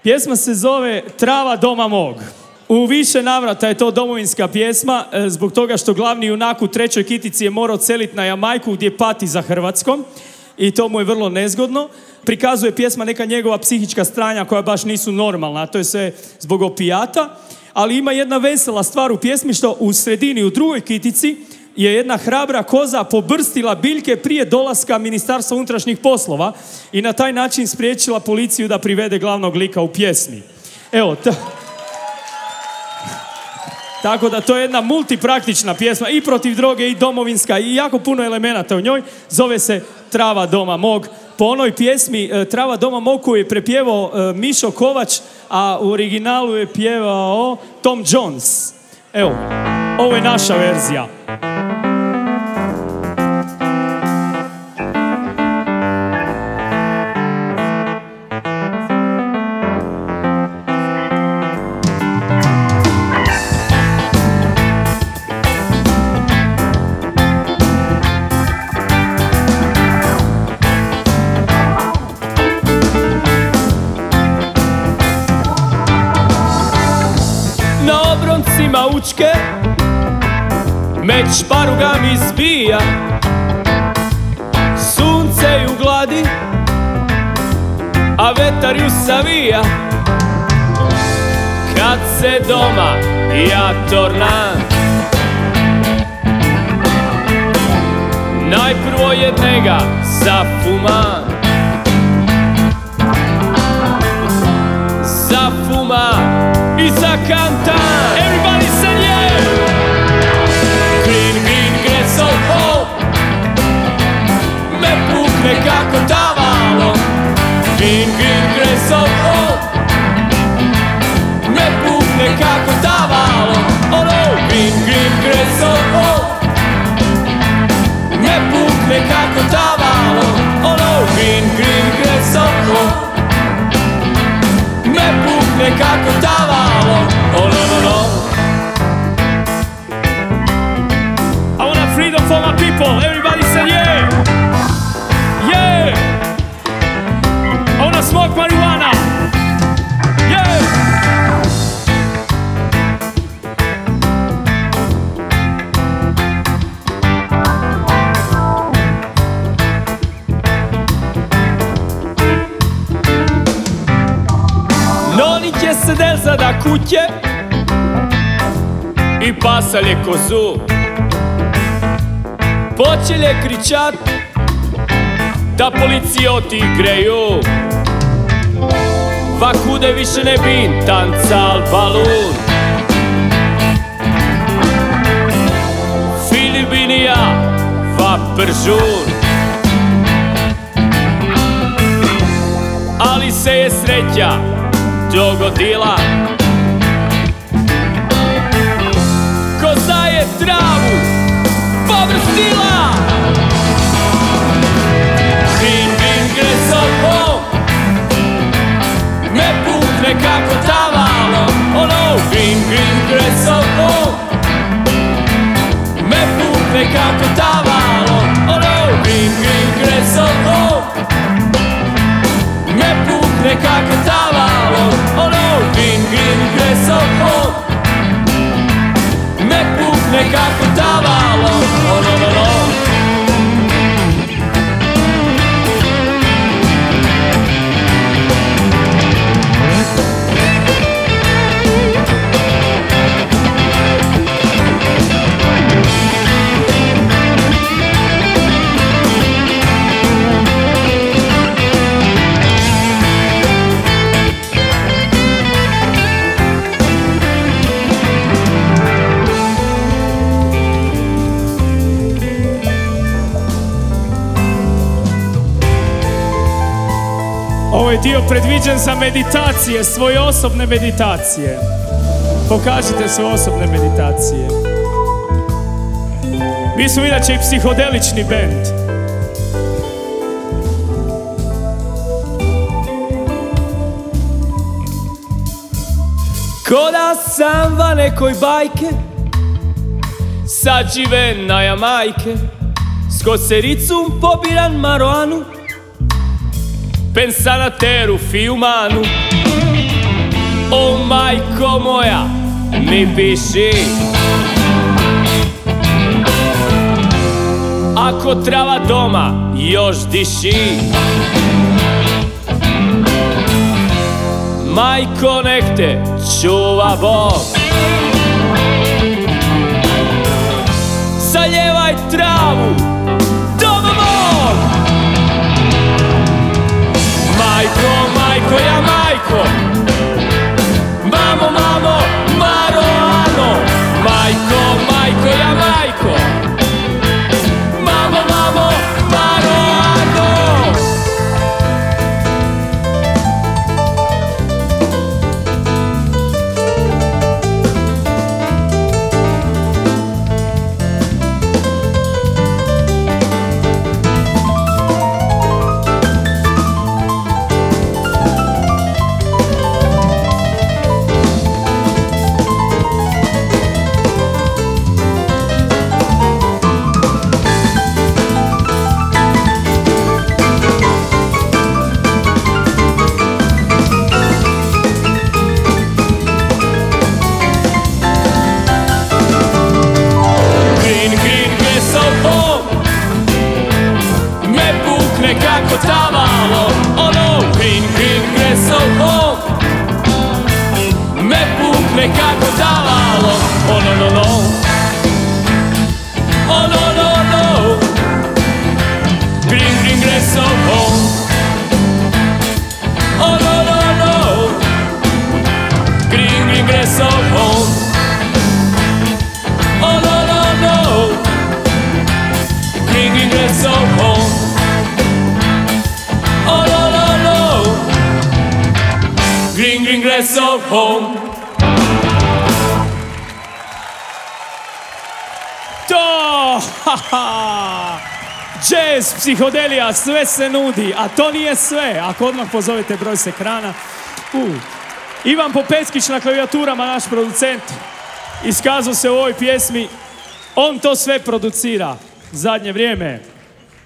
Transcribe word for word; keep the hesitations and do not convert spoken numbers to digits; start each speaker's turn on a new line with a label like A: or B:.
A: Pjesma se zove Trava doma mog. U više navrata je to domovinska pjesma zbog toga što glavni junak u trećoj kitici je morao celiti na Jamajku gdje pati za Hrvatskom i to mu je vrlo nezgodno. Prikazuje pjesma neka njegova psihička stanja koja baš nisu normalna, a to je sve zbog opijata. Ali ima jedna vesela stvar u pjesmi što u sredini, u drugoj kitici, je jedna hrabra koza pobrstila biljke prije dolaska Ministarstva unutrašnjih poslova i na taj način spriječila policiju da privede glavnog lika u pjesmi. Evo, to... Tako da to je jedna multipraktična pjesma i protiv droge i domovinska i jako puno elemenata u njoj. Zove se Trava doma mog. Po onoj pjesmi Trava doma mog koju je prepjevao Mišo Kovač, a u originalu je pjevao Tom Jones. Evo, ovo je naša verzija. Učke, meč šparuga mi zbija, sunce ju gladi, a vetar ju savija. Kad se doma ja tornam, najprvo jednega zafumam, zafumam i zakantam. Everybody say yeah! Green, green, gresov hol, me pukne kako tavalo. Green, green, gresov hol, me pukne kako tavalo. Oh no! Green, green, gresov hol, me pukne kako tavalo. Oh no! Green, green, gresov hol, me pukne kako tavalo. Oh no, no, no. I want a freedom for my people. Everybody say yeah. Yeah. I want to smoke marijuana. Yeah. Noni će se delza da kuće i pasalje kozu. Počelje kričat da policijoti greju. Vakude više ne bin tancal balun. Filipinija va pržun. Ali se je sreća dogodila. Koza je travu povrstila. Green, green, gresov hol, me pukne kako tavalo. Oh no! Green, green, gresov hol, me pukne kako tavalo. Oh no! Green, green, gresov hol, me pukne kako tavalo. Oh no! Green, green, gresov hol, me pukne kako tavalo. Oh no, no, no. Ovo je dio predviđen za meditacije, svoje osobne meditacije. Pokažite svoje osobne meditacije. Mi smo inače i psihodelični bend. Ko da sam va nekoj bajke, sad žive na Jamajke, s kosericom pobiran maroanu, pensanateru fiumanu.
B: Majko moja, mi piši. Ako trava doma još diši, majko nek te čuva Bog. Zaljevaj travu doma mog. Majko, majko, ja majko, mamo, mamo, Maroano. Majko, majko, ja majko, mamo, mamo, Maroano. Kako tavalo, ono green, green, gresov home. Me pukne kako tavalo, ono no no, ono no no. Green, green, gresov home, ono no no. Green, green, gresov home, ono no no. Green, green, gresov home. Green, green grass of home.
A: To! Haha! Jazz, psihodelija, sve se nudi, a to nije sve. Ako odmah pozovete broj s ekrana. Uh. Ivan Popeckić na klavijaturama, naš producent, iskazao se u ovoj pjesmi. On to sve producira zadnje vrijeme.